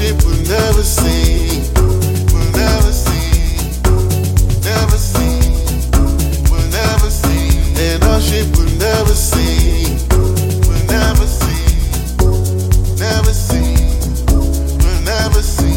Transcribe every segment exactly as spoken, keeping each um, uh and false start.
ship will never sink, will never sink, never sink, will never sink, and our ship will never sink, will never sink, never sink, will never sink.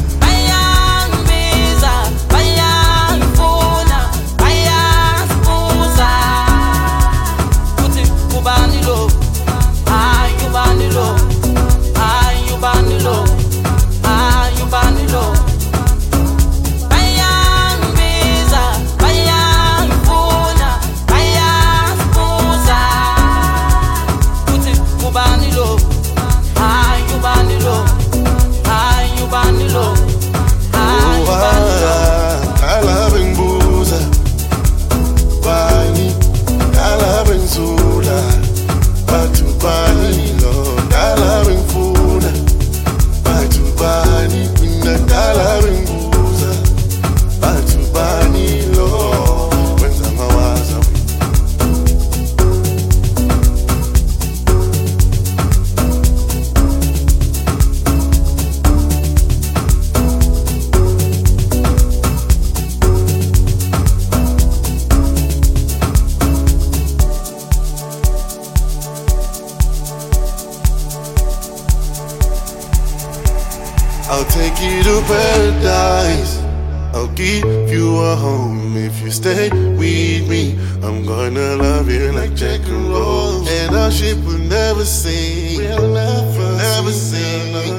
I'll take you to paradise. I'll give you a home if you stay with me. I'm gonna love you like Jack and Rose, and our ship will never sink, we'll never, never sink.